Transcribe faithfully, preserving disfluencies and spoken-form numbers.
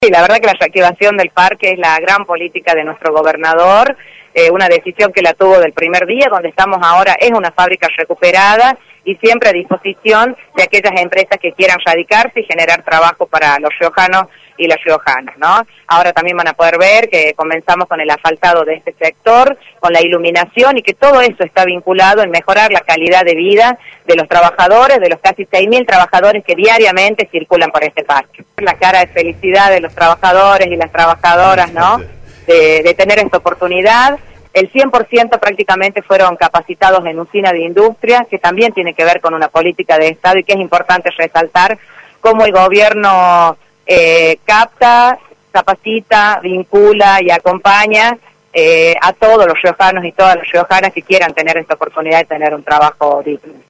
Sí, la verdad que la reactivación del parque es la gran política de nuestro gobernador, eh, una decisión que la tuvo del primer día, donde estamos ahora es una fábrica recuperada y siempre a disposición de aquellas empresas que quieran radicarse y generar trabajo para los riojanos y las riojanas, ¿no? Ahora también van a poder ver que comenzamos con el asfaltado de este sector, con la iluminación y que todo eso está vinculado en mejorar la calidad de vida de los trabajadores, de los casi seis mil trabajadores que diariamente circulan por este parque. La cara de felicidad de los trabajadores y las trabajadoras, ¿no? De, de tener esta oportunidad. El cien por ciento prácticamente fueron capacitados en usina de industria, que también tiene que ver con una política de Estado y que es importante resaltar cómo el gobierno eh, capta, capacita, vincula y acompaña eh, a todos los riojanos y todas las riojanas que quieran tener esta oportunidad de tener un trabajo digno.